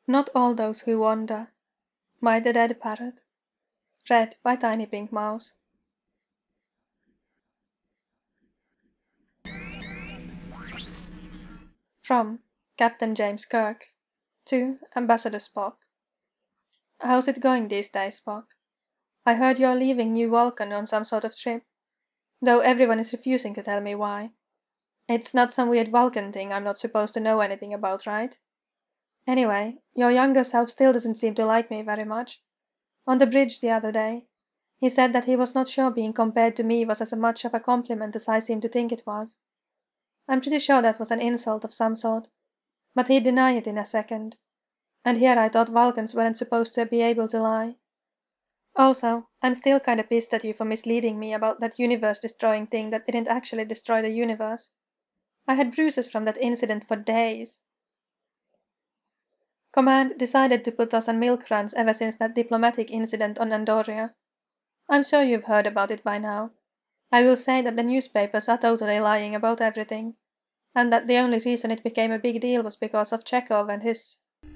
Not All Those Who Wander by The Dead Parrot. Read by Tiny Pink Mouse. From Captain James Kirk to Ambassador Spock. How's it going these days, Spock? I heard you're leaving New Vulcan on some sort of trip, though everyone is refusing to tell me why. It's not some weird Vulcan thing I'm not supposed to know anything about, right? Anyway, your younger self still doesn't seem to like me very much. On the bridge the other day, he said that he was not sure being compared to me was as much of a compliment as I seemed to think it was. I'm pretty sure that was an insult of some sort, but he'd deny it in a second. And here I thought Vulcans weren't supposed to be able to lie. Also, I'm still kinda pissed at you for misleading me about that universe-destroying thing that didn't actually destroy the universe. I had bruises from that incident for days. Command decided to put us on milk runs ever since that diplomatic incident on Andoria. I'm sure you've heard about it by now. I will say that the newspapers are totally lying about everything, and that the only reason it became a big deal was because of Chekhov and his…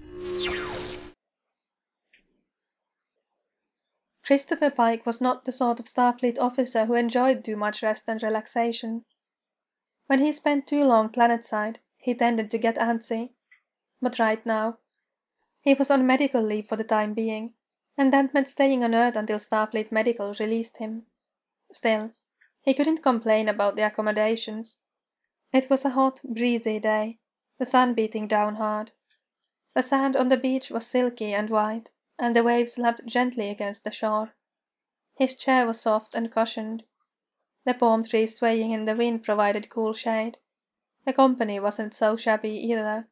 Christopher Pike was not the sort of Starfleet officer who enjoyed too much rest and relaxation. When he spent too long planetside, he tended to get antsy. But right now, he was on medical leave for the time being, and that meant staying on Earth until Starfleet Medical released him. Still, he couldn't complain about the accommodations. It was a hot, breezy day, the sun beating down hard. The sand on the beach was silky and white, and the waves lapped gently against the shore. His chair was soft and cushioned. The palm trees swaying in the wind provided cool shade. The company wasn't so shabby either.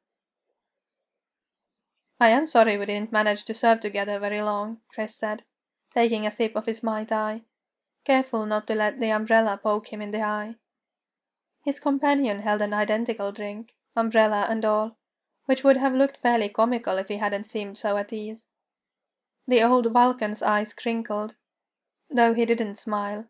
I am sorry we didn't manage to serve together very long, Chris said, taking a sip of his Mai Tai, careful not to let the umbrella poke him in the eye. His companion held an identical drink, umbrella and all, which would have looked fairly comical if he hadn't seemed so at ease. The old Vulcan's eyes crinkled, though he didn't smile.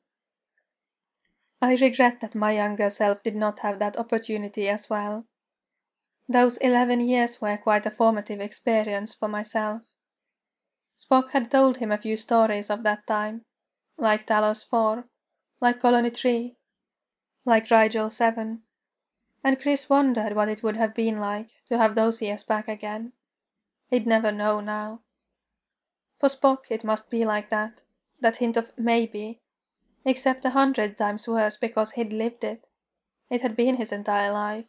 I regret that my younger self did not have that opportunity as well. Those 11 years were quite a formative experience for myself. Spock had told him a few stories of that time, like Talos 4, like Colony 3, like Rigel 7, and Chris wondered what it would have been like to have those years back again. He'd never know now. For Spock it must be like that hint of maybe, except 100 times worse because he'd lived it. It had been his entire life.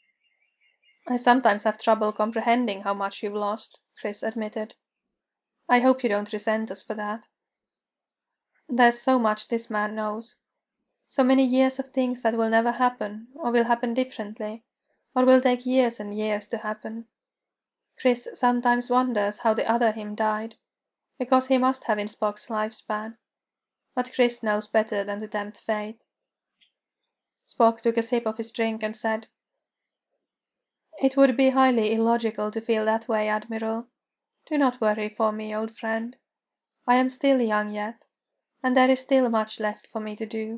I sometimes have trouble comprehending how much you've lost, Chris admitted. I hope you don't resent us for that. There's so much this man knows. So many years of things that will never happen, or will happen differently, or will take years and years to happen. Chris sometimes wonders how the other him died, because he must have in Spock's lifespan. But Chris knows better than to tempt fate. Spock took a sip of his drink and said, "It would be highly illogical to feel that way, Admiral. Do not worry for me, old friend. I am still young yet, and there is still much left for me to do."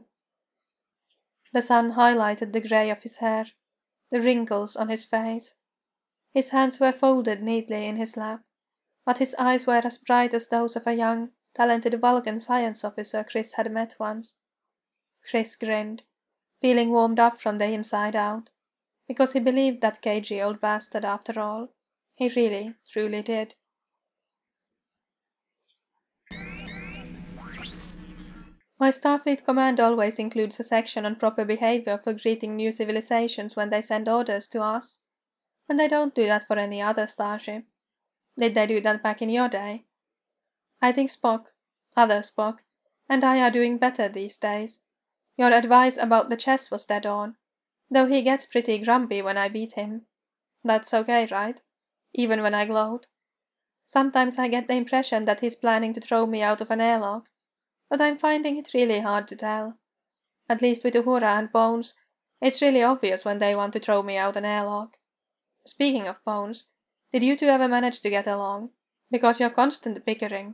The sun highlighted the grey of his hair, the wrinkles on his face. His hands were folded neatly in his lap, but his eyes were as bright as those of a young, talented Vulcan science officer Chris had met once. Chris grinned, feeling warmed up from the inside out, because he believed that cagey old bastard after all. He really, truly did. My Starfleet command always includes a section on proper behavior for greeting new civilizations when they send orders to us. And they don't do that for any other starship. Did they do that back in your day? I think Spock, other Spock, and I are doing better these days. Your advice about the chess was dead on, though he gets pretty grumpy when I beat him. That's okay, right? Even when I gloat. Sometimes I get the impression that he's planning to throw me out of an airlock, but I'm finding it really hard to tell. At least with Uhura and Bones, it's really obvious when they want to throw me out an airlock. Speaking of Bones, did you two ever manage to get along? Because you're constant bickering.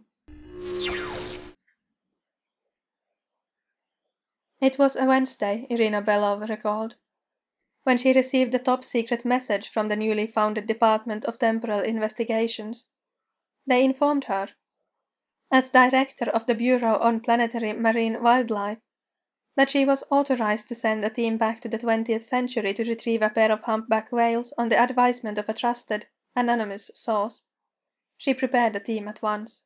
It was a Wednesday, Irina Belov recalled. when she received a top-secret message from the newly founded Department of Temporal Investigations. They informed her, as director of the Bureau on Planetary Marine Wildlife, that she was authorized to send a team back to the 20th century to retrieve a pair of humpback whales on the advisement of a trusted, anonymous source. She prepared the team at once.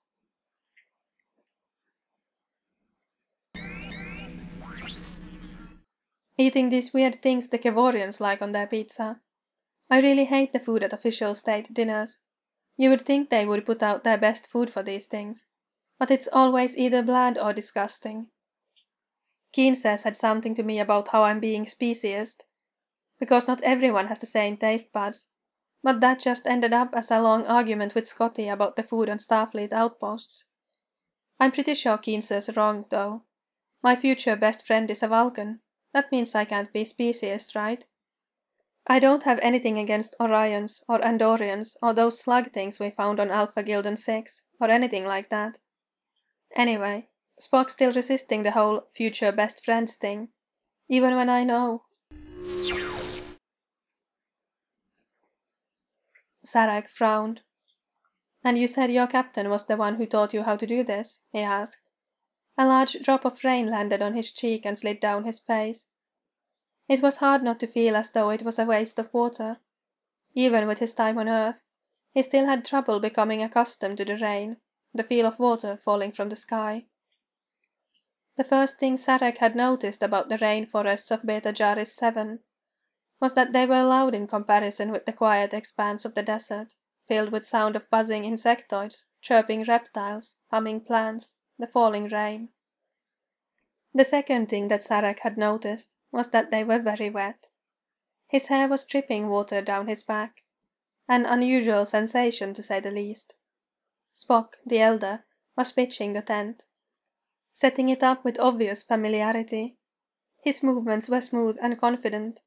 Eating these weird things the Kevorians like on their pizza. I really hate the food at official state dinners. You would think they would put out their best food for these things, but it's always either bland or disgusting. Keenser said something to me about how I'm being speciesist, because not everyone has the same taste buds, but that just ended up as a long argument with Scotty about the food on Starfleet outposts. I'm pretty sure Keenser's wrong, though. My future best friend is a Vulcan. That means I can't be speciesist, right? I don't have anything against Orions or Andorians or those slug things we found on Alpha Gildon 6 or anything like that. Anyway, Spock's still resisting the whole future best friends thing, even when I know. Sarek frowned. And you said your captain was the one who taught you how to do this? He asked. A large drop of rain landed on his cheek and slid down his face. It was hard not to feel as though it was a waste of water. Even with his time on Earth, he still had trouble becoming accustomed to the rain, the feel of water falling from the sky. The first thing Sarek had noticed about the rainforests of Beta Jaris 7 was that they were loud in comparison with the quiet expanse of the desert, filled with sound of buzzing insectoids, chirping reptiles, humming plants, the falling rain. The second thing that Sarek had noticed was that they were very wet. His hair was dripping water down his back, an unusual sensation to say the least. Spock, the elder, was pitching the tent, setting it up with obvious familiarity. His movements were smooth and confident.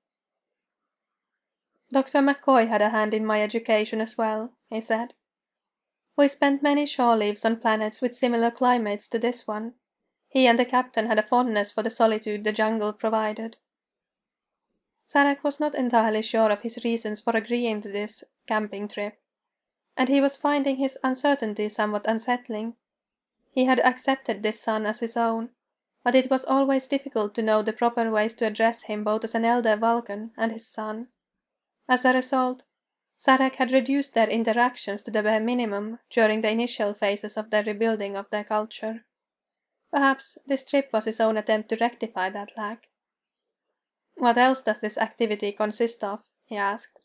Dr. McCoy had a hand in my education as well, he said. We spent many shore leaves on planets with similar climates to this one. He and the captain had a fondness for the solitude the jungle provided. Sarek was not entirely sure of his reasons for agreeing to this camping trip, and he was finding his uncertainty somewhat unsettling. He had accepted this son as his own, but it was always difficult to know the proper ways to address him both as an elder Vulcan and his son. As a result, Sarek had reduced their interactions to the bare minimum during the initial phases of the rebuilding of their culture. Perhaps this trip was his own attempt to rectify that lack. What else does this activity consist of? He asked.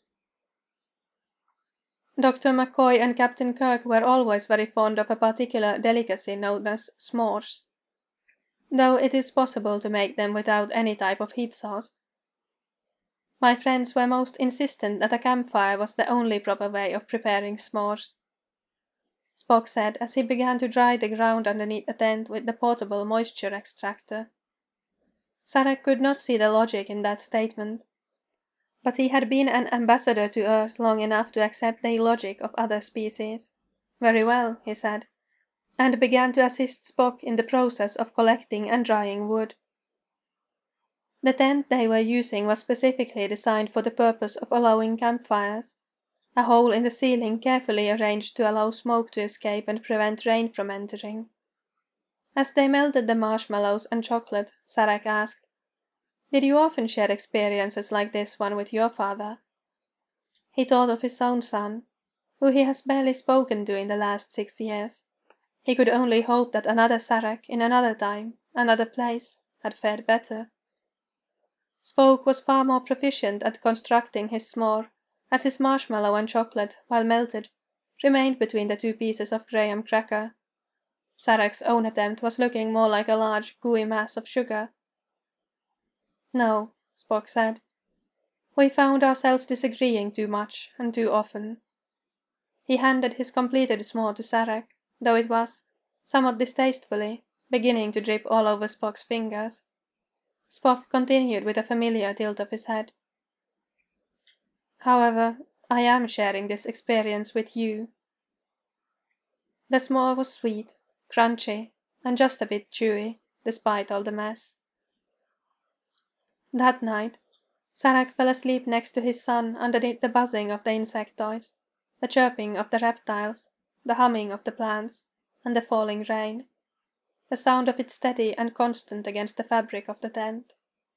Dr. McCoy and Captain Kirk were always very fond of a particular delicacy known as s'mores, though it is possible to make them without any type of heat source. My friends were most insistent that a campfire was the only proper way of preparing s'mores, Spock said as he began to dry the ground underneath the tent with the portable moisture extractor. Sarek could not see the logic in that statement, but he had been an ambassador to Earth long enough to accept the illogic of other species. Very well, he said, and began to assist Spock in the process of collecting and drying wood. The tent they were using was specifically designed for the purpose of allowing campfires, a hole in the ceiling carefully arranged to allow smoke to escape and prevent rain from entering. As they melted the marshmallows and chocolate, Sarek asked, "Did you often share experiences like this one with your father?" He thought of his own son, who he has barely spoken to in the last 6 years. He could only hope that another Sarek in another time, another place, had fared better. Spock was far more proficient at constructing his s'more, as his marshmallow and chocolate, while melted, remained between the two pieces of graham cracker. Sarek's own attempt was looking more like a large, gooey mass of sugar. "No," Spock said. "We found ourselves disagreeing too much and too often." He handed his completed s'more to Sarek, though it was, somewhat distastefully, beginning to drip all over Spock's fingers. Spock continued with a familiar tilt of his head. "However, I am sharing this experience with you." The s'more was sweet, crunchy, and just a bit chewy, despite all the mess. That night, Sarak fell asleep next to his son underneath the buzzing of the insectoids, the chirping of the reptiles, the humming of the plants, and the falling rain, the sound of it steady and constant against the fabric of the tent.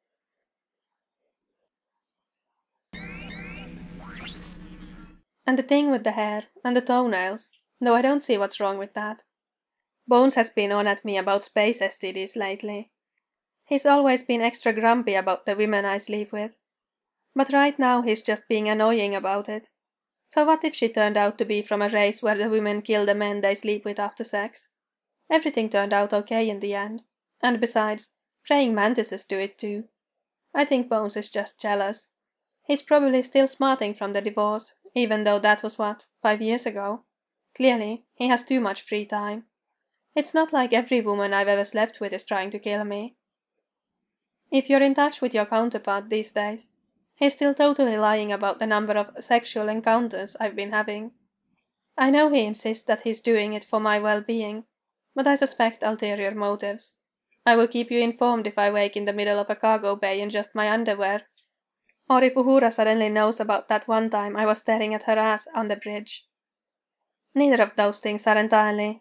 And the thing with the hair, and the toenails, though I don't see what's wrong with that. Bones has been on at me about space STDs lately. He's always been extra grumpy about the women I sleep with. But right now he's just being annoying about it. So what if she turned out to be from a race where the women kill the men they sleep with after sex? Everything turned out okay in the end. And besides, praying mantises do it too. I think Bones is just jealous. He's probably still smarting from the divorce, even though that was 5 years ago? Clearly, he has too much free time. It's not like every woman I've ever slept with is trying to kill me. If you're in touch with your counterpart these days, he's still totally lying about the number of sexual encounters I've been having. I know he insists that he's doing it for my well-being, but I suspect ulterior motives. I will keep you informed if I wake in the middle of a cargo bay in just my underwear, or if Uhura suddenly knows about that one time I was staring at her ass on the bridge. Neither of those things are entirely.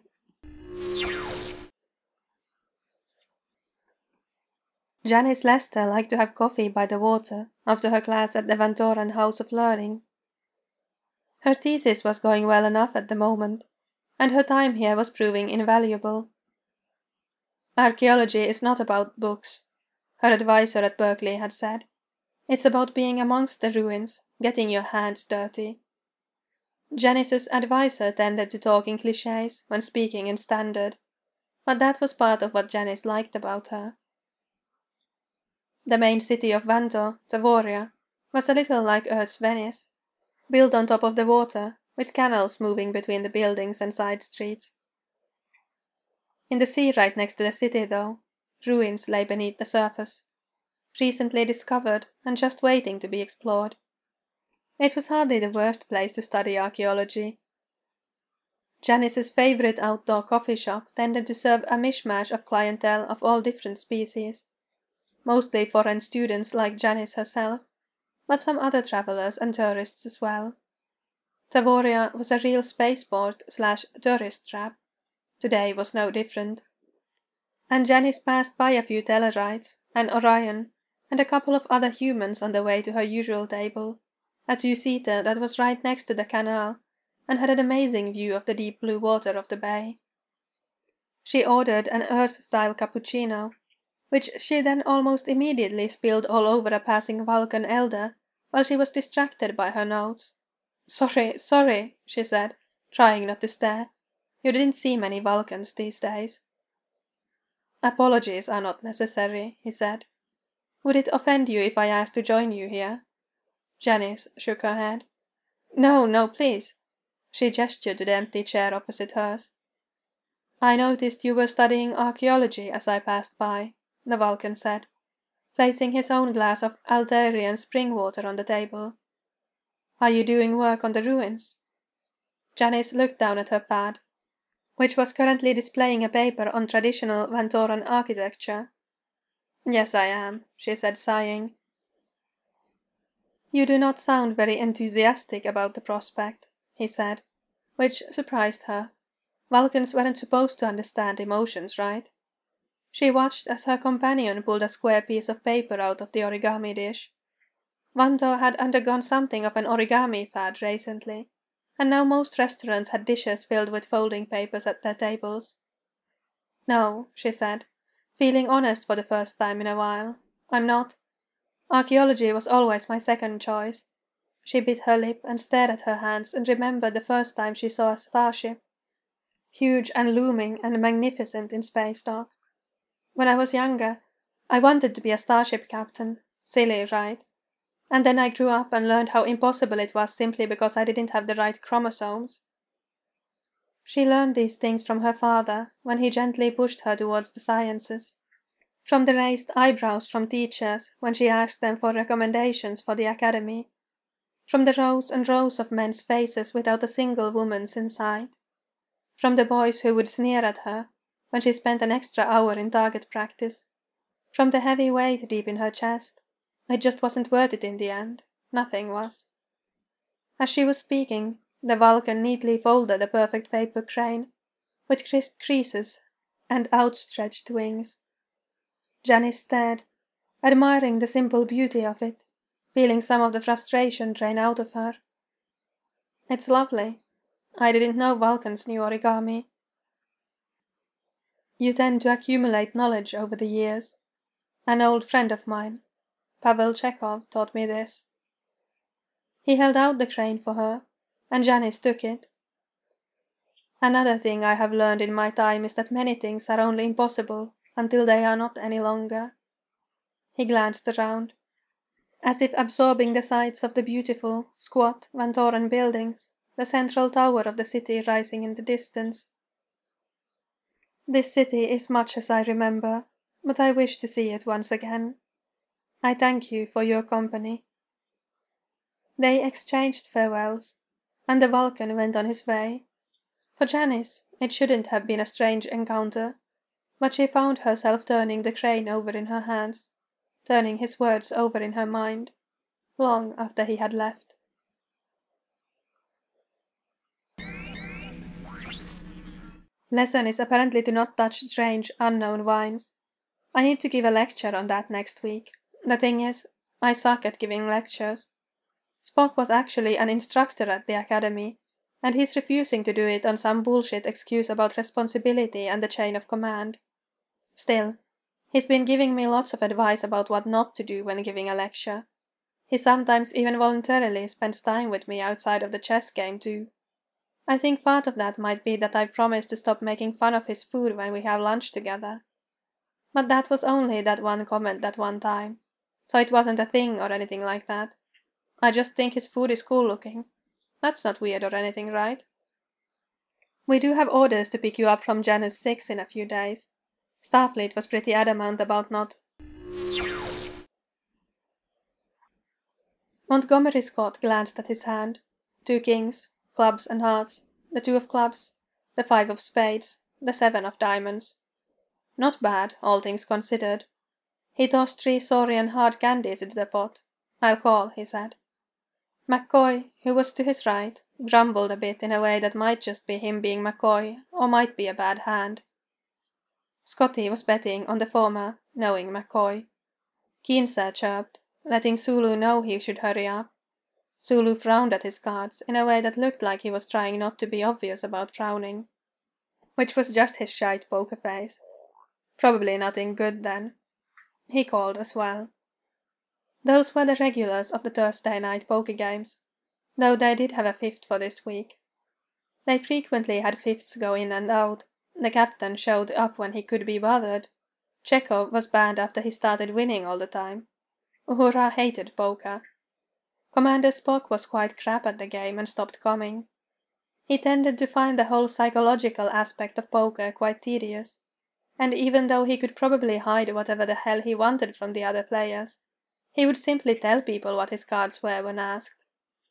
Janice Lester liked to have coffee by the water after her class at the Van Toren House of Learning. Her thesis was going well enough at the moment, and her time here was proving invaluable. Archaeology is not about books, her advisor at Berkeley had said. It's about being amongst the ruins, getting your hands dirty. Janice's advisor tended to talk in clichés when speaking in standard, but that was part of what Janice liked about her. The main city of Vanto, Tavoria, was a little like Earth's Venice, built on top of the water, with canals moving between the buildings and side streets. In the sea right next to the city, though, ruins lay beneath the surface, recently discovered and just waiting to be explored. It was hardly the worst place to study archaeology. Janice's favorite outdoor coffee shop tended to serve a mishmash of clientele of all different species, mostly foreign students like Janice herself, but some other travelers and tourists as well. Tavoria was a real spaceport/tourist trap. Today was no different. And Janice passed by a few Tellarites, an Orion, and a couple of other humans on the way to her usual table, a two-seater that was right next to the canal and had an amazing view of the deep blue water of the bay. She ordered an Earth-style cappuccino, which she then almost immediately spilled all over a passing Vulcan elder while she was distracted by her notes. Sorry, she said, trying not to stare. You didn't see many Vulcans these days. Apologies are not necessary, he said. Would it offend you if I asked to join you here? Janice shook her head. No, please. She gestured to the empty chair opposite hers. I noticed you were studying archaeology as I passed by, the Vulcan said, placing his own glass of Alterian spring water on the table. Are you doing work on the ruins? Janice looked down at her pad, which was currently displaying a paper on traditional Van Toren architecture. Yes, I am, she said, sighing. You do not sound very enthusiastic about the prospect, he said, which surprised her. Vulcans weren't supposed to understand emotions, right? She watched as her companion pulled a square piece of paper out of the origami dish. Vanto had undergone something of an origami fad recently, and now most restaurants had dishes filled with folding papers at their tables. No, she said, feeling honest for the first time in a while. I'm not. Archaeology was always my second choice. She bit her lip and stared at her hands and remembered the first time she saw a starship. Huge and looming and magnificent in space dock. When I was younger, I wanted to be a starship captain. Silly, right? And then I grew up and learned how impossible it was simply because I didn't have the right chromosomes. She learned these things from her father when he gently pushed her towards the sciences. From the raised eyebrows from teachers when she asked them for recommendations for the academy. From the rows and rows of men's faces without a single woman's in sight. From the boys who would sneer at her when she spent an extra hour in target practice. From the heavy weight deep in her chest, It just wasn't worth it in the end. Nothing was. As she was speaking, the Vulcan neatly folded a perfect paper crane, with crisp creases and outstretched wings. Janice stared, admiring the simple beauty of it, feeling some of the frustration drain out of her. It's lovely. I didn't know Vulcans knew origami. You tend to accumulate knowledge over the years. An old friend of mine, Pavel Chekhov, taught me this. He held out the crane for her, and Janice took it. Another thing I have learned in my time is that many things are only impossible until they are not any longer. He glanced around, as if absorbing the sights of the beautiful, squat, Van Toren buildings, the central tower of the city rising in the distance. This city is much as I remember, but I wish to see it once again. I thank you for your company. They exchanged farewells, and the Vulcan went on his way. For Janice, it shouldn't have been a strange encounter, but she found herself turning the crane over in her hands, turning his words over in her mind, long after he had left. Lesson is apparently to not touch strange, unknown wines. I need to give a lecture on that next week. The thing is, I suck at giving lectures. Spock was actually an instructor at the academy, and he's refusing to do it on some bullshit excuse about responsibility and the chain of command. Still, he's been giving me lots of advice about what not to do when giving a lecture. He sometimes even voluntarily spends time with me outside of the chess game too. I think part of that might be that I promised to stop making fun of his food when we have lunch together. But that was only that one comment that one time, so it wasn't a thing or anything like that. I just think his food is cool looking. That's not weird or anything, right? We do have orders to pick you up from Janus 6 in a few days. Starfleet was pretty adamant about not. Montgomery Scott glanced at his hand. 2 kings, clubs and hearts, the 2 of clubs, the 5 of spades, the 7 of diamonds. Not bad, all things considered. He tossed 3 Saurian hard candies into the pot. I'll call, he said. McCoy, who was to his right, grumbled a bit in a way that might just be him being McCoy, or might be a bad hand. Scotty was betting on the former, knowing McCoy. Keenser chirped, letting Sulu know he should hurry up. Sulu frowned at his cards in a way that looked like he was trying not to be obvious about frowning, which was just his shite poker face. Probably nothing good then. He called as well. Those were the regulars of the Thursday night poker games, though they did have a fifth for this week. They frequently had fifths go in and out. The captain showed up when he could be bothered. Chekhov was banned after he started winning all the time. Uhura hated poker. Commander Spock was quite crap at the game and stopped coming. He tended to find the whole psychological aspect of poker quite tedious, and even though he could probably hide whatever the hell he wanted from the other players, he would simply tell people what his cards were when asked.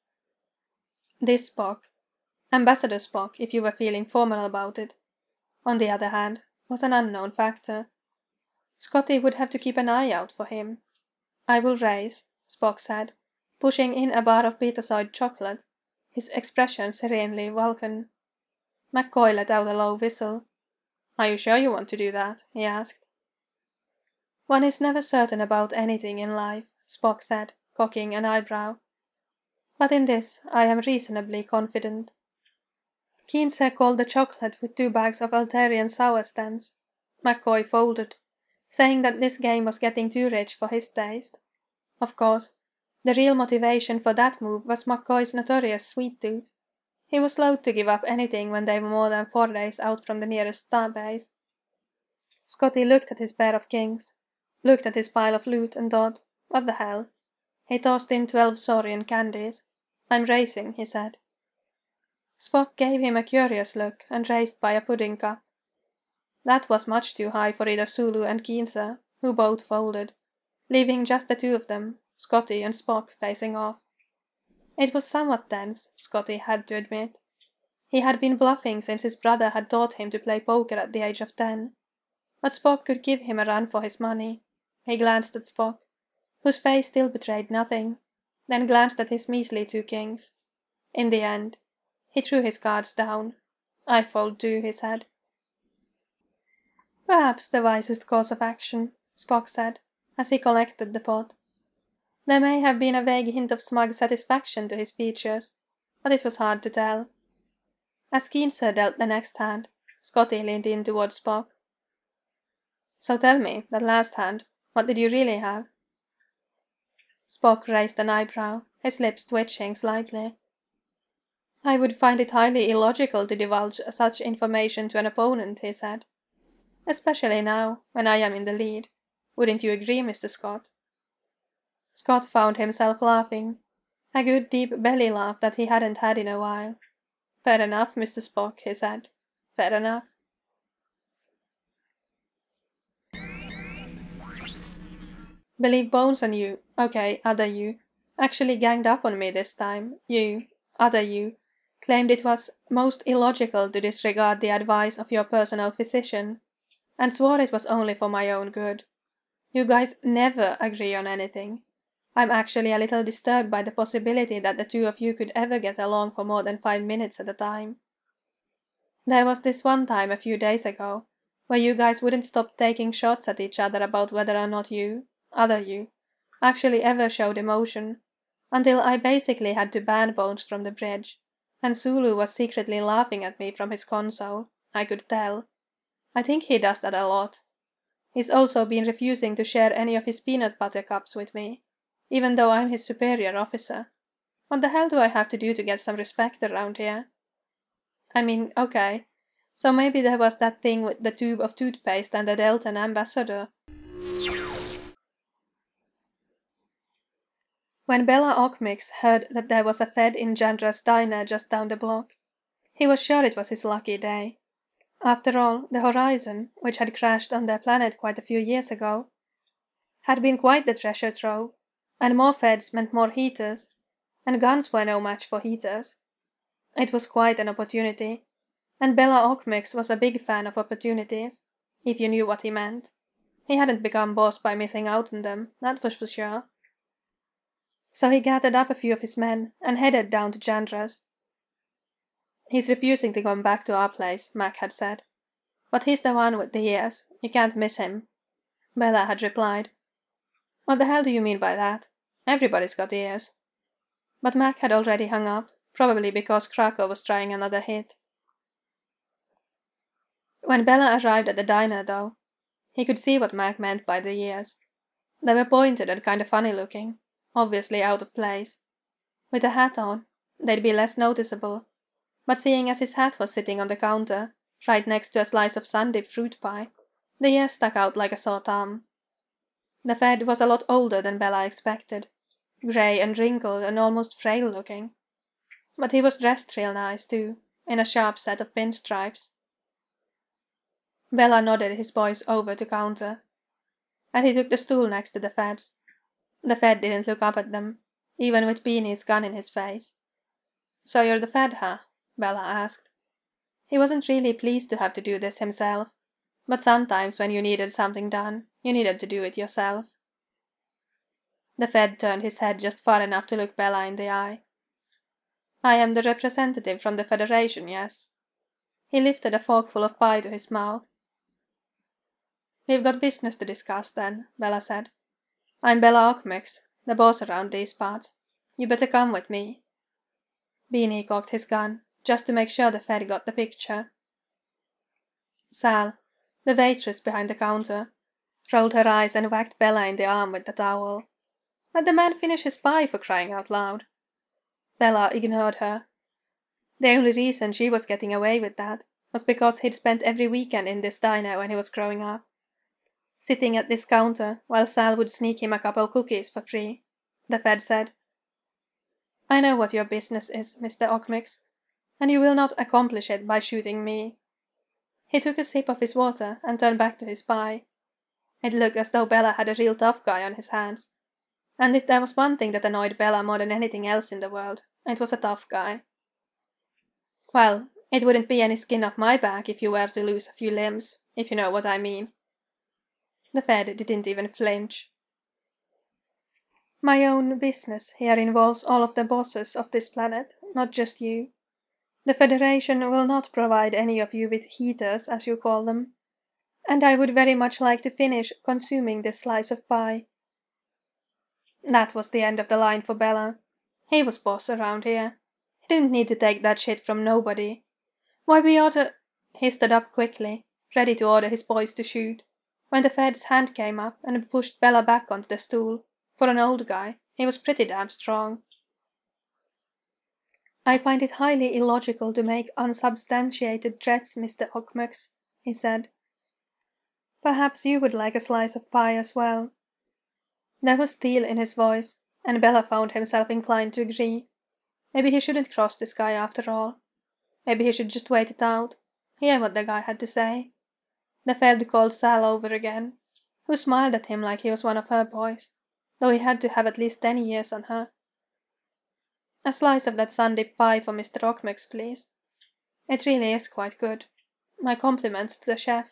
This Spock, Ambassador Spock if you were feeling formal about it, on the other hand, was an unknown factor. Scotty would have to keep an eye out for him. I will raise, Spock said, pushing in a bar of Betazoid chocolate, his expression serenely Vulcan. McCoy let out a low whistle. Are you sure you want to do that? He asked. One is never certain about anything in life, Spock said, cocking an eyebrow. But in this I am reasonably confident. Keenser called the chocolate with 2 bags of Altarian sour stems. McCoy folded, saying that this game was getting too rich for his taste. Of course, the real motivation for that move was McCoy's notorious sweet tooth. He was loath to give up anything when they were more than 4 days out from the nearest starbase. Scotty looked at his pair of kings, looked at his pile of loot and thought, what the hell? He tossed in 12 Saurian candies. I'm racing, he said. Spock gave him a curious look and raised by a pudding cup. That was much too high for either Sulu and Keenser, who both folded, leaving just the 2 of them, Scotty and Spock, facing off. It was somewhat tense, Scotty had to admit. He had been bluffing since his brother had taught him to play poker at the age of 10. But Spock could give him a run for his money. He glanced at Spock, whose face still betrayed nothing, then glanced at his measly 2 kings. In the end, he threw his cards down. "I fold too," he said. "Perhaps the wisest course of action," Spock said, as he collected the pot. There may have been a vague hint of smug satisfaction to his features, but it was hard to tell. As Keenser dealt the next hand, Scotty leaned in towards Spock. "So tell me, that last hand, what did you really have?" Spock raised an eyebrow, his lips twitching slightly. "I would find it highly illogical to divulge such information to an opponent," he said. "Especially now, when I am in the lead. Wouldn't you agree, Mr. Scott?" Scott found himself laughing, a good deep belly laugh that he hadn't had in a while. "Fair enough, Mr. Spock," he said. "Fair enough." "Believe Bones on you, okay, other you, actually ganged up on me this time. You, other you, claimed it was most illogical to disregard the advice of your personal physician, and swore it was only for my own good. You guys never agree on anything. I'm actually a little disturbed by the possibility that the 2 of you could ever get along for more than 5 minutes at a time. There was this one time a few days ago, where you guys wouldn't stop taking shots at each other about whether or not you, other you, actually ever showed emotion, until I basically had to ban Bones from the bridge, and Sulu was secretly laughing at me from his console, I could tell. I think he does that a lot. He's also been refusing to share any of his peanut butter cups with me, even though I'm his superior officer. What the hell do I have to do to get some respect around here? I mean, okay, so maybe there was that thing with the tube of toothpaste and the Deltan ambassador. When Bella Ockmix heard that there was a Fed in Jandra's diner just down the block, he was sure it was his lucky day. After all, the Horizon, which had crashed on their planet quite a few years ago, had been quite the treasure trove, and more Feds meant more heaters, and guns were no match for heaters. It was quite an opportunity, and Bella Ockmix was a big fan of opportunities, if you knew what he meant. He hadn't become boss by missing out on them, that was for sure. So he gathered up a few of his men and headed down to Jandra's. "He's refusing to come back to our place," Mac had said. "But he's the one with the ears. You can't miss him," Bella had replied. "What the hell do you mean by that? Everybody's got ears." But Mac had already hung up, probably because Krakow was trying another hit. When Bella arrived at the diner, though, he could see what Mac meant by the ears. They were pointed and kind of funny looking, obviously out of place. With a hat on, they'd be less noticeable, but seeing as his hat was sitting on the counter, right next to a slice of sun-dipped fruit pie, the ears stuck out like a sore thumb. The Fed was a lot older than Bella expected, grey and wrinkled and almost frail looking. But he was dressed real nice, too, in a sharp set of pinstripes. Bella nodded his boys over to counter, and he took the stool next to the Fed's. The Fed didn't look up at them, even with Beanie's gun in his face. "So you're the Fed, huh?" Bella asked. He wasn't really pleased to have to do this himself, but sometimes when you needed something done, you needed to do it yourself. The Fed turned his head just far enough to look Bella in the eye. "I am the representative from the Federation, yes?" He lifted a forkful of pie to his mouth. "We've got business to discuss, then," Bella said. "I'm Bella Ockmix, the boss around these parts. You better come with me." Beanie cocked his gun, just to make sure the Fed got the picture. Sal, the waitress behind the counter, rolled her eyes and whacked Bella in the arm with the towel. "Let the man finish his pie, for crying out loud." Bella ignored her. The only reason she was getting away with that was because he'd spent every weekend in this diner when he was growing up, sitting at this counter while Sal would sneak him a couple cookies for free. The Fed said, "I know what your business is, Mr. Ockmix, and you will not accomplish it by shooting me." He took a sip of his water and turned back to his pie. It looked as though Bella had a real tough guy on his hands, and if there was one thing that annoyed Bella more than anything else in the world, it was a tough guy. "Well, it wouldn't be any skin off my back if you were to lose a few limbs, if you know what I mean." The Fed didn't even flinch. My own business here involves all of the bosses of this planet, not just you. The Federation will not provide any of you with heaters, as you call them, and I would very much like to finish consuming this slice of pie." That was the end of the line for Bella. He was boss around here. He didn't need to take that shit from nobody. Why, we oughta— He stood up quickly, ready to order his boys to shoot, when the Fed's hand came up and pushed Bella back onto the stool. For an old guy, he was pretty damn strong. "I find it highly illogical to make unsubstantiated threats, Mr. Ockmux," he said. "Perhaps you would like a slice of pie as well." There was steel in his voice, and Bella found himself inclined to agree. Maybe he shouldn't cross this guy after all. Maybe he should just wait it out, hear what the guy had to say. The Fed called Sal over again, who smiled at him like he was one of her boys, though he had to have at least 10 years on her. "A slice of that sun-dip pie for Mr. Ockmux, please. It really is quite good. My compliments to the chef."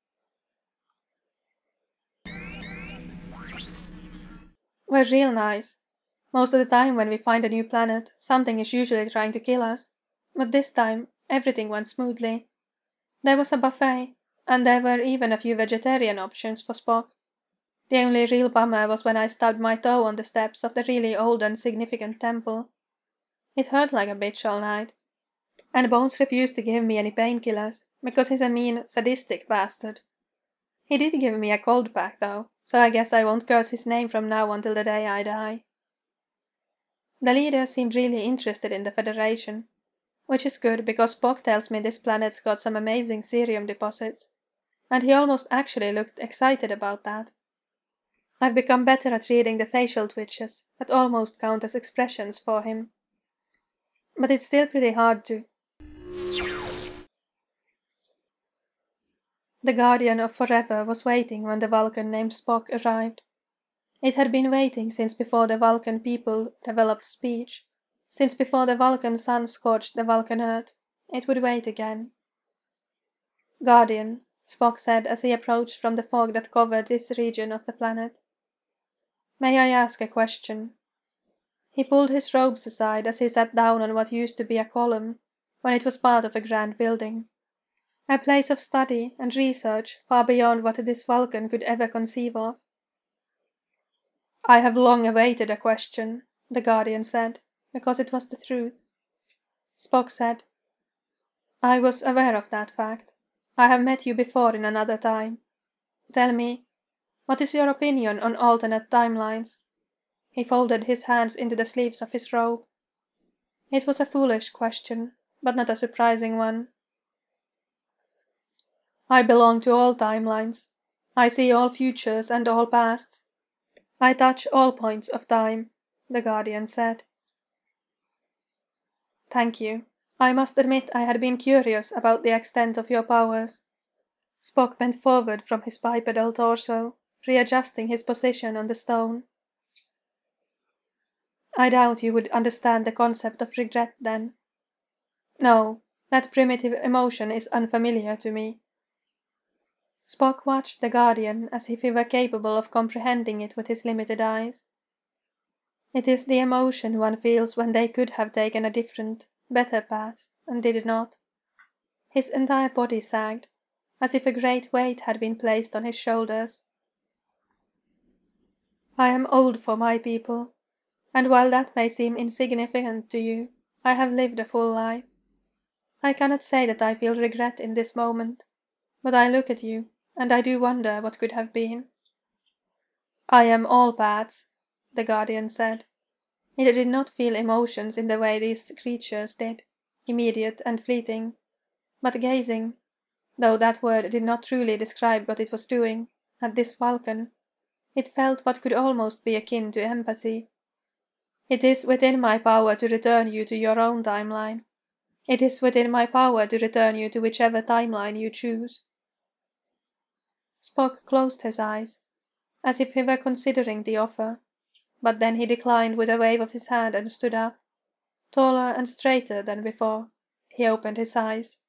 "We're real nice. Most of the time when we find a new planet, something is usually trying to kill us. But this time, everything went smoothly. There was a buffet, and there were even a few vegetarian options for Spock. The only real bummer was when I stubbed my toe on the steps of the really old and significant temple. It hurt like a bitch all night. And Bones refused to give me any painkillers, because he's a mean, sadistic bastard. He did give me a cold pack, though, so I guess I won't curse his name from now until the day I die. The leader seemed really interested in the Federation, which is good because Spock tells me this planet's got some amazing cerium deposits, and he almost actually looked excited about that. I've become better at reading the facial twitches that almost count as expressions for him. But it's still pretty hard to. The Guardian of Forever was waiting when the Vulcan named Spock arrived. It had been waiting since before the Vulcan people developed speech, since before the Vulcan sun scorched the Vulcan earth. It would wait again. "Guardian," Spock said as he approached from the fog that covered this region of the planet. "May I ask a question?" He pulled his robes aside as he sat down on what used to be a column, when it was part of a grand building. A place of study and research far beyond what this Vulcan could ever conceive of. "I have long awaited a question," the Guardian said, because it was the truth. Spock said, "I was aware of that fact. I have met you before in another time. Tell me, what is your opinion on alternate timelines?" He folded his hands into the sleeves of his robe. It was a foolish question, but not a surprising one. "I belong to all timelines. I see all futures and all pasts. I touch all points of time," the Guardian said. "Thank you. I must admit I had been curious about the extent of your powers." Spock bent forward from his bipedal torso, readjusting his position on the stone. "I doubt you would understand the concept of regret, then." "No, that primitive emotion is unfamiliar to me." Spock watched the Guardian as if he were capable of comprehending it with his limited eyes. "It is the emotion one feels when they could have taken a different, better path, and did not." His entire body sagged, as if a great weight had been placed on his shoulders. "I am old for my people, and while that may seem insignificant to you, I have lived a full life. I cannot say that I feel regret in this moment, but I look at you, and I do wonder what could have been." "I am all paths," the Guardian said. It did not feel emotions in the way these creatures did, immediate and fleeting, but gazing, though that word did not truly describe what it was doing, at this Vulcan, it felt what could almost be akin to empathy. "It is within my power to return you to your own timeline. It is within my power to return you to whichever timeline you choose." Spock closed his eyes, as if he were considering the offer, but then he declined with a wave of his hand and stood up. Taller and straighter than before, he opened his eyes.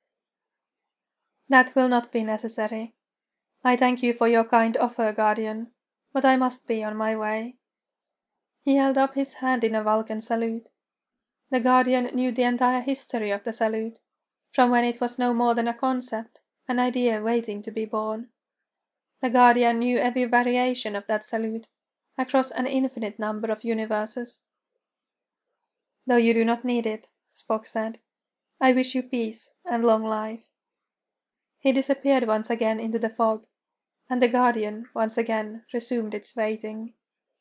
"That will not be necessary. I thank you for your kind offer, Guardian, but I must be on my way." He held up his hand in a Vulcan salute. The Guardian knew the entire history of the salute, from when it was no more than a concept, an idea waiting to be born. The Guardian knew every variation of that salute, across an infinite number of universes. "Though you do not need it," Spock said, "I wish you peace and long life." He disappeared once again into the fog, and the Guardian once again resumed its waiting.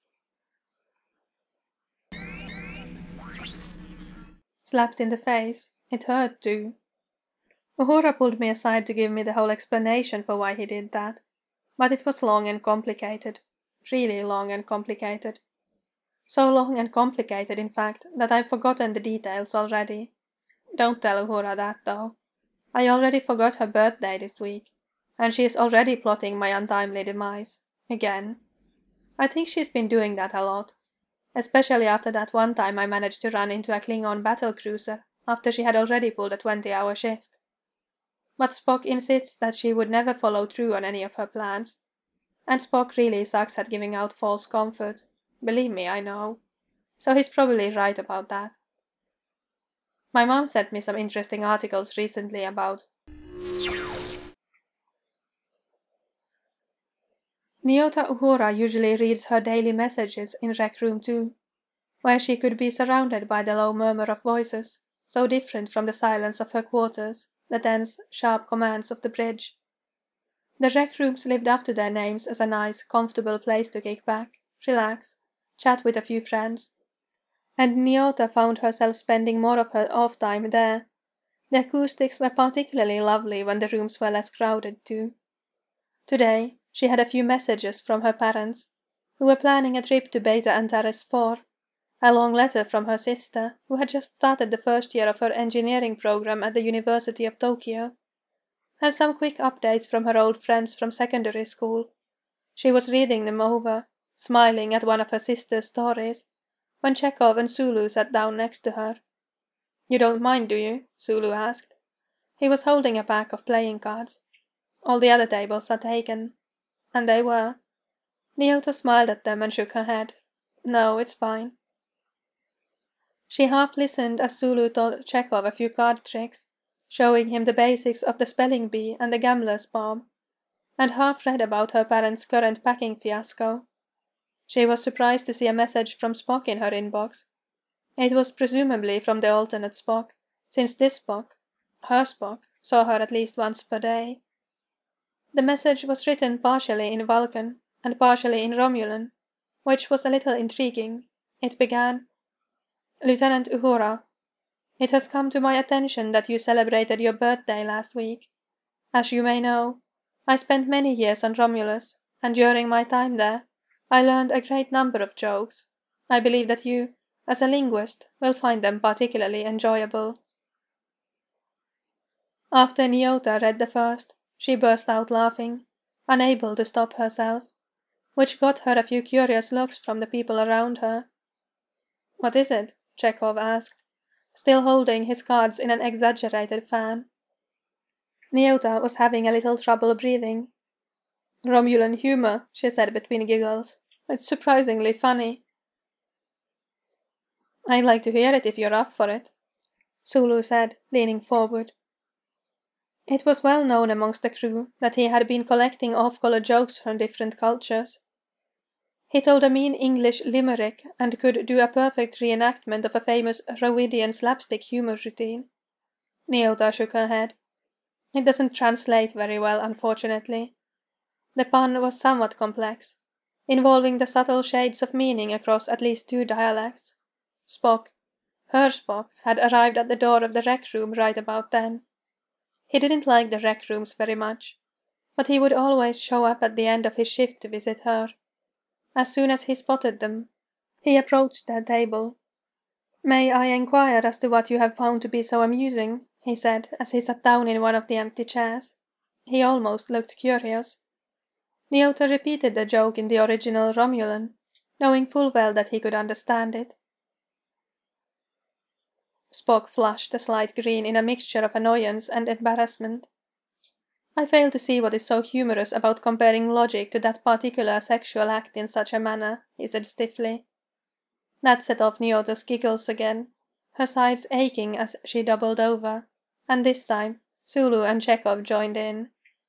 Slapped in the face. It hurt too. Uhura pulled me aside to give me the whole explanation for why he did that, but it was long and complicated, really long and complicated. So long and complicated, in fact, that I've forgotten the details already. Don't tell Uhura that, though. I already forgot her birthday this week, and she is already plotting my untimely demise. Again. I think she's been doing that a lot. Especially after that one time I managed to run into a Klingon battlecruiser after she had already pulled a 20-hour shift. But Spock insists that she would never follow through on any of her plans. And Spock really sucks at giving out false comfort. Believe me, I know. So he's probably right about that. My mom sent me some interesting articles recently about Nyota Uhura usually reads her daily messages in Rec Room 2, where she could be surrounded by the low murmur of voices, so different from the silence of her quarters, the dense, sharp commands of the bridge. The Rec Rooms lived up to their names as a nice, comfortable place to kick back, relax, chat with a few friends. And Nyota found herself spending more of her off time there. The acoustics were particularly lovely when the rooms were less crowded too. Today, she had a few messages from her parents, who were planning a trip to Beta Antares 4, a long letter from her sister, who had just started the first year of her engineering program at the University of Tokyo, and some quick updates from her old friends from secondary school. She was reading them over, smiling at one of her sister's stories, when Chekhov and Sulu sat down next to her. "You don't mind, do you?" Sulu asked. He was holding a pack of playing cards. "All the other tables are taken." And they were. Nyota smiled at them and shook her head. "No, it's fine." She half listened as Sulu taught Chekhov a few card tricks, showing him the basics of the spelling bee and the gambler's palm, and half read about her parents' current packing fiasco. She was surprised to see a message from Spock in her inbox. It was presumably from the alternate Spock, since this Spock, her Spock, saw her at least once per day. The message was written partially in Vulcan and partially in Romulan, which was a little intriguing. It began, "Lieutenant Uhura, it has come to my attention that you celebrated your birthday last week. As you may know, I spent many years on Romulus, and during my time there, I learned a great number of jokes. I believe that you, as a linguist, will find them particularly enjoyable." After Nyota read the first, she burst out laughing, unable to stop herself, which got her a few curious looks from the people around her. "What is it?" Chekhov asked, still holding his cards in an exaggerated fan. Nyota was having a little trouble breathing. "Romulan humor," she said between giggles. "It's surprisingly funny." "I'd like to hear it if you're up for it," Sulu said, leaning forward. It was well known amongst the crew that he had been collecting off-color jokes from different cultures. He told a mean English limerick and could do a perfect reenactment of a famous Rowidian slapstick humor routine. Nyota shook her head. "It doesn't translate very well, unfortunately. The pun was somewhat complex, involving the subtle shades of meaning across at least 2 dialects. Spock, her Spock, had arrived at the door of the Rec Room right about then. He didn't like the Rec Rooms very much, but he would always show up at the end of his shift to visit her. As soon as he spotted them, he approached their table. "May I inquire as to what you have found to be so amusing?" he said as he sat down in one of the empty chairs. He almost looked curious. Nyota repeated the joke in the original Romulan, knowing full well that he could understand it. Spock flushed a slight green in a mixture of annoyance and embarrassment. "I fail to see what is so humorous about comparing logic to that particular sexual act in such a manner," he said stiffly. That set off Nyota's giggles again, her sides aching as she doubled over, and this time Sulu and Chekhov joined in.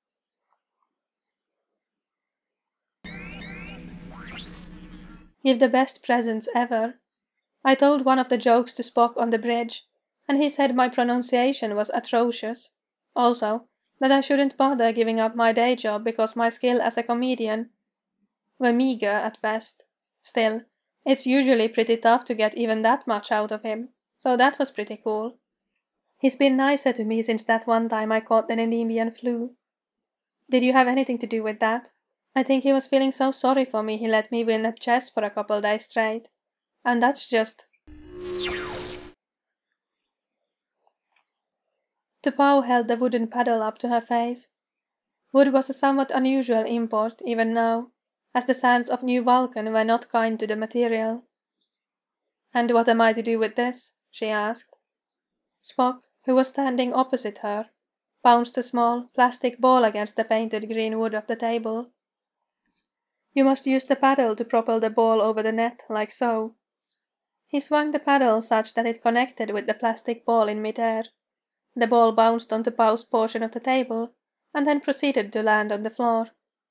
Give the best presents ever. I told one of the jokes to Spock on the bridge, and he said my pronunciation was atrocious. Also, that I shouldn't bother giving up my day job because my skill as a comedian were meager at best. Still, it's usually pretty tough to get even that much out of him, so that was pretty cool. He's been nicer to me since that one time I caught the Nemean flu. Did you have anything to do with that? I think he was feeling so sorry for me he let me win at chess for a couple days straight. And that's just... T'Pau held the wooden paddle up to her face. Wood was a somewhat unusual import, even now, as the sands of New Vulcan were not kind to the material. "And what am I to do with this?" she asked. Spock, who was standing opposite her, bounced a small, plastic ball against the painted green wood of the table. "You must use the paddle to propel the ball over the net, like so." He swung the paddle such that it connected with the plastic ball in midair. The ball bounced onto Pau's portion of the table, and then proceeded to land on the floor.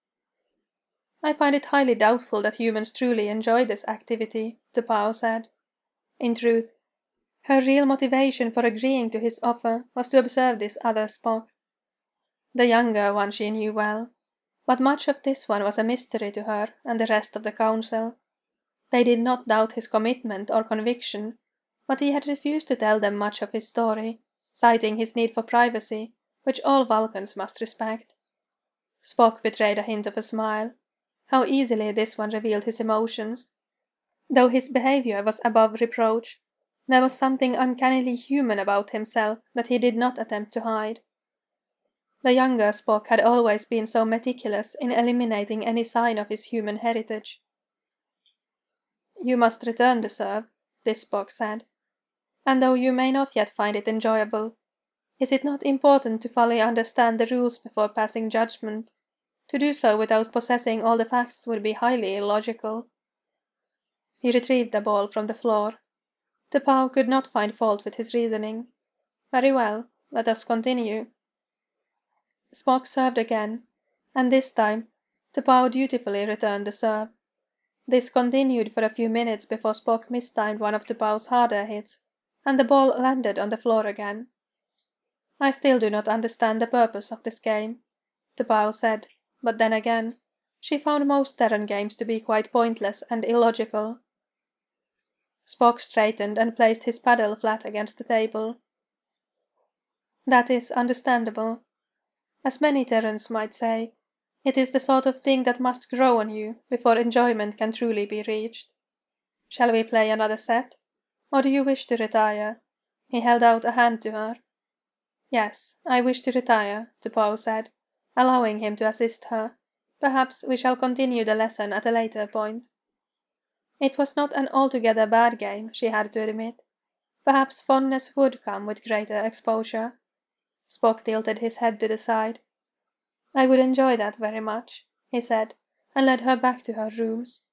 "I find it highly doubtful that humans truly enjoy this activity," T'Pau said. In truth, her real motivation for agreeing to his offer was to observe this other Spock. The younger one she knew well, but much of this one was a mystery to her and the rest of the council. They did not doubt his commitment or conviction, but he had refused to tell them much of his story, citing his need for privacy, which all Vulcans must respect. Spock betrayed a hint of a smile. How easily this one revealed his emotions. Though his behavior was above reproach, there was something uncannily human about himself that he did not attempt to hide. The younger Spock had always been so meticulous in eliminating any sign of his human heritage. "You must return the serve," this Spock said. "And though you may not yet find it enjoyable, is it not important to fully understand the rules before passing judgment? To do so without possessing all the facts would be highly illogical." He retrieved the ball from the floor. T'Pau could not find fault with his reasoning. "Very well, let us continue." Spock served again, and this time T'Pau dutifully returned the serve. This continued for a few minutes before Spock mistimed one of T'Pau's harder hits, and the ball landed on the floor again. "I still do not understand the purpose of this game," T'Pau said, but then again, she found most Terran games to be quite pointless and illogical. Spock straightened and placed his paddle flat against the table. "That is understandable. As many Terrans might say, it is the sort of thing that must grow on you before enjoyment can truly be reached. Shall we play another set? Or do you wish to retire?" He held out a hand to her. "Yes, I wish to retire," T'Pau said, allowing him to assist her. "Perhaps we shall continue the lesson at a later point." It was not an altogether bad game, she had to admit. Perhaps fondness would come with greater exposure. Spock tilted his head to the side. "I would enjoy that very much," he said, and led her back to her rooms.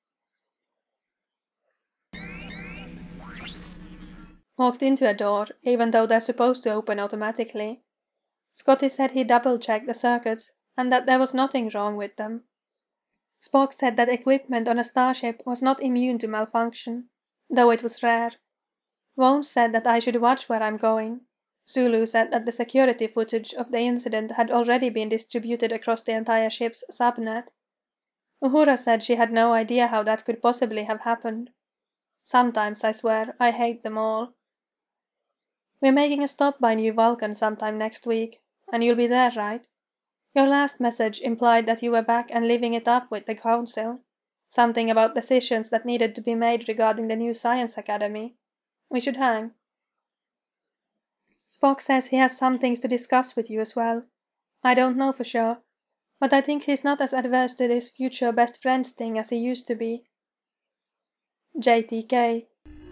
Walked into a door, even though they're supposed to open automatically. Scotty said he double-checked the circuits, and that there was nothing wrong with them. Spock said that equipment on a starship was not immune to malfunction, though it was rare. Wone said that I should watch where I'm going. Zulu said that the security footage of the incident had already been distributed across the entire ship's subnet. Uhura said she had no idea how that could possibly have happened. Sometimes, I swear, I hate them all. "We're making a stop by New Vulcan sometime next week, and you'll be there, right? Your last message implied that you were back and living it up with the Council. Something about decisions that needed to be made regarding the new Science Academy. We should hang." "Spock says he has some things to discuss with you as well. I don't know for sure, but I think he's not as adverse to this future best friends thing as he used to be. JTK."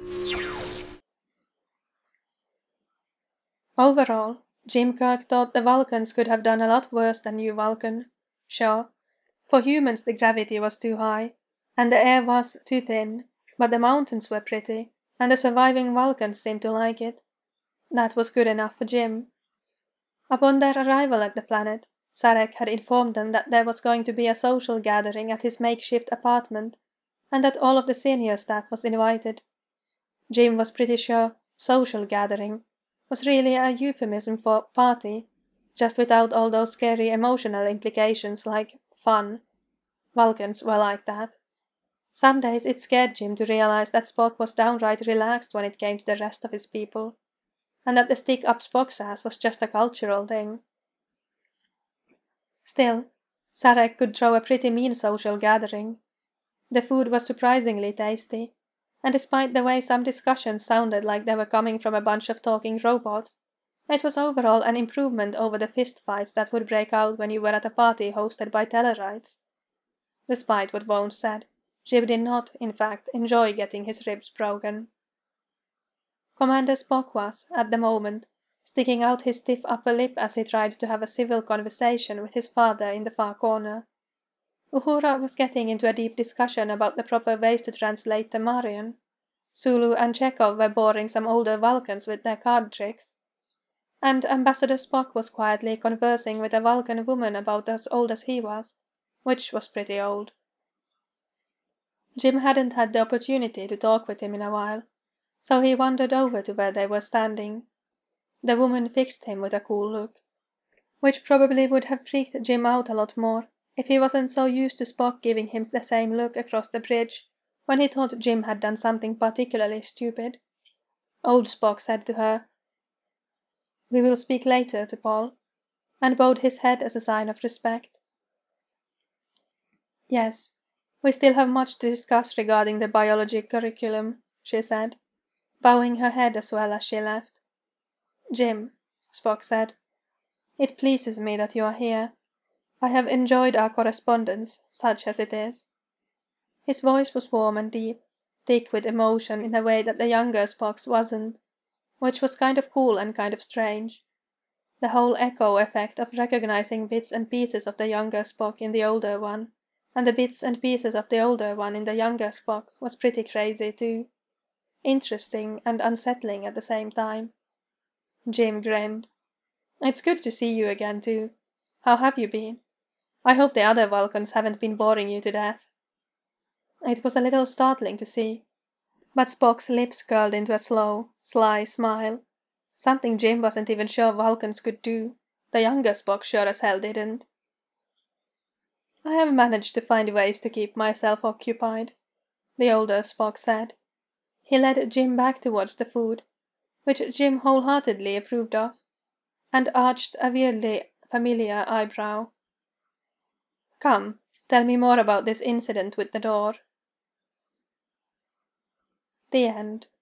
Overall, Jim Kirk thought the Vulcans could have done a lot worse than New Vulcan. Sure, for humans the gravity was too high, and the air was too thin, But the mountains were pretty, and the surviving Vulcans seemed to like it. That was good enough for Jim. Upon their arrival at the planet, Sarek had informed them that there was going to be a social gathering at his makeshift apartment, and that all of the senior staff was invited. Jim was pretty sure "social gathering" was really a euphemism for party, just without all those scary emotional implications like fun. Vulcans were like that. Some days it scared Jim to realize that Spock was downright relaxed when it came to the rest of his people, and that the stick up Spock's ass was just a cultural thing. Still, Sarek could throw a pretty mean social gathering. The food was surprisingly tasty, and despite the way some discussions sounded like they were coming from a bunch of talking robots, it was overall an improvement over the fistfights that would break out when you were at a party hosted by Tellarites. Despite what Bones said, Jim did not, in fact, enjoy getting his ribs broken. Commander Spock was, at the moment, sticking out his stiff upper lip as he tried to have a civil conversation with his father in the far corner. Uhura was getting into a deep discussion about the proper ways to translate Tamarian. Sulu and Chekhov were boring some older Vulcans with their card tricks. And Ambassador Spock was quietly conversing with a Vulcan woman about as old as he was, which was pretty old. Jim hadn't had the opportunity to talk with him in a while, so he wandered over to where they were standing. The woman fixed him with a cool look, which probably would have freaked Jim out a lot more if he wasn't so used to Spock giving him the same look across the bridge when he thought Jim had done something particularly stupid. Old Spock said to her, "We will speak later, T'Pol," and bowed his head as a sign of respect. "Yes, we still have much to discuss regarding the biology curriculum," she said, bowing her head as well as she left. "Jim," Spock said, "it pleases me that you are here. I have enjoyed our correspondence, such as it is." His voice was warm and deep, thick with emotion in a way that the younger Spock's wasn't, which was kind of cool and kind of strange. The whole echo effect of recognizing bits and pieces of the younger Spock in the older one, and the bits and pieces of the older one in the younger Spock was pretty crazy too. Interesting and unsettling at the same time. Jim grinned. "It's good to see you again too. How have you been? I hope the other Vulcans haven't been boring you to death." It was a little startling to see, but Spock's lips curled into a slow, sly smile. Something Jim wasn't even sure Vulcans could do. The younger Spock sure as hell didn't. "I have managed to find ways to keep myself occupied," the older Spock said. He led Jim back towards the food, which Jim wholeheartedly approved of, and arched a weirdly familiar eyebrow. "Come, tell me more about this incident with the door." The end.